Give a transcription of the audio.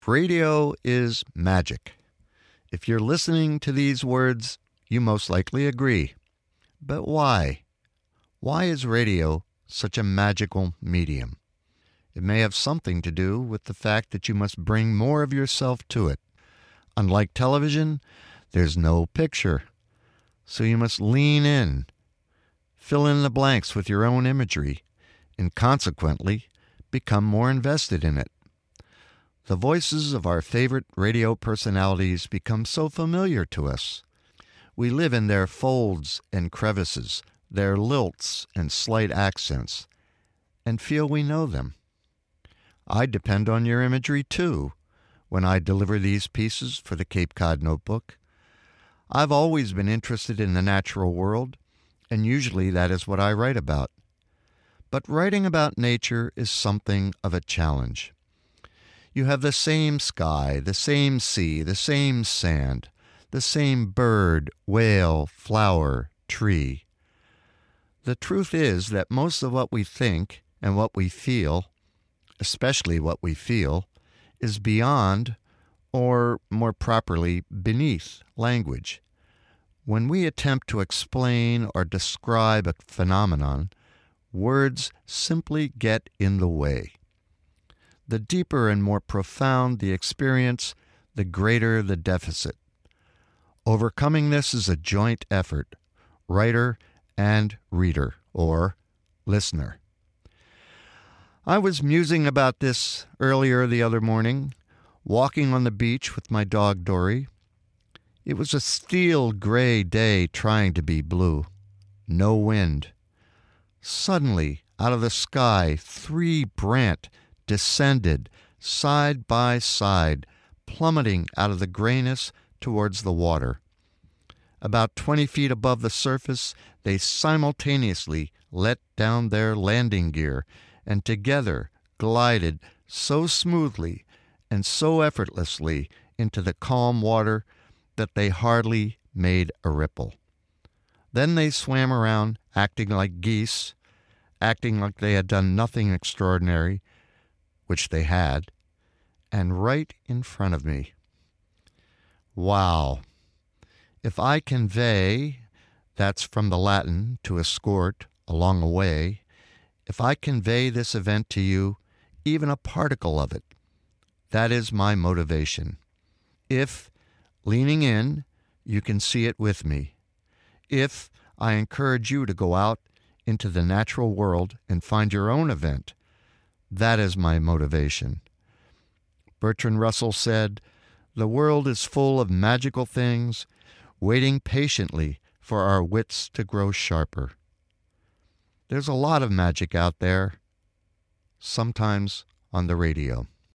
Radio is magic. If you're listening to these words, you most likely agree. But why? Why is radio such a magical medium? It may have something to do with the fact that you must bring more of yourself to it. Unlike television, there's no picture. So you must lean in, fill in the blanks with your own imagery, and consequently become more invested in it. The voices of our favorite radio personalities become so familiar to us. We live in their folds and crevices, their lilts and slight accents, and feel we know them. I depend on your imagery, too, when I deliver these pieces for the Cape Cod Notebook. I've always been interested in the natural world, and usually that is what I write about. But writing about nature is something of a challenge. You have the same sky, the same sea, the same sand, the same bird, whale, flower, tree. The truth is that most of what we think and what we feel, especially what we feel, is beyond, or more properly, beneath language. When we attempt to explain or describe a phenomenon, words simply get in the way. The deeper and more profound the experience, the greater the deficit. Overcoming this is a joint effort, writer and reader, or listener. I was musing about this earlier the other morning, walking on the beach with my dog Dory. It was a steel gray day trying to be blue. No wind. Suddenly, out of the sky, 3 brant descended side by side, plummeting out of the grayness towards the water. About 20 feet above the surface, they simultaneously let down their landing gear and together glided so smoothly and so effortlessly into the calm water that they hardly made a ripple. Then they swam around, acting like geese, acting like they had done nothing extraordinary, which they had, and right in front of me. Wow. If I convey, that's from the Latin to escort, along a way, if I convey this event to you, even a particle of it, that is my motivation. If, leaning in, you can see it with me. If I encourage you to go out into the natural world and find your own event, that is my motivation. Bertrand Russell said, "The world is full of magical things, waiting patiently for our wits to grow sharper." There's a lot of magic out there, sometimes on the radio.